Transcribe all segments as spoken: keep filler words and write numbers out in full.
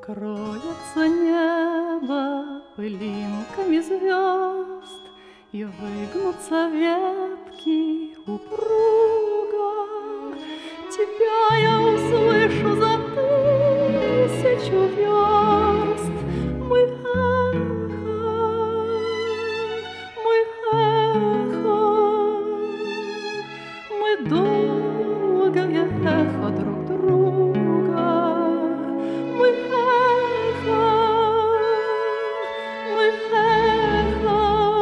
Покроется небо пылинками звезд, и выгнутся ветки упруго. Тебя я услышу за тысячу верст, мой эхо, мой эхо, мы долгое эхо друг друга, мой эхо, мой эхо,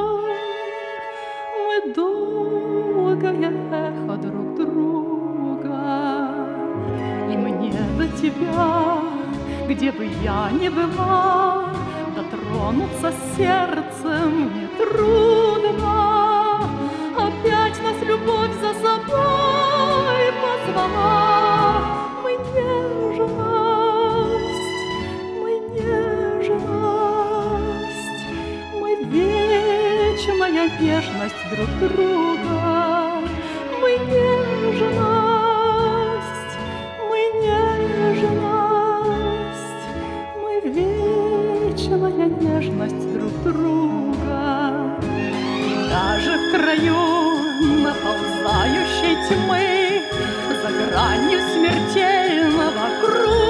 мы долгое эхо друг друга. И мне до тебя, где бы я ни была, дотронуться сердцем нетрудно. Опять нас любовь за собой позвала. Мы нежность, мы нежность, мы вечная нежность друг друга. Мы нежность, мы нежность, мы вечная нежность друг друга. Даже в краю наползающей тьмы, за гранью смертельного круга,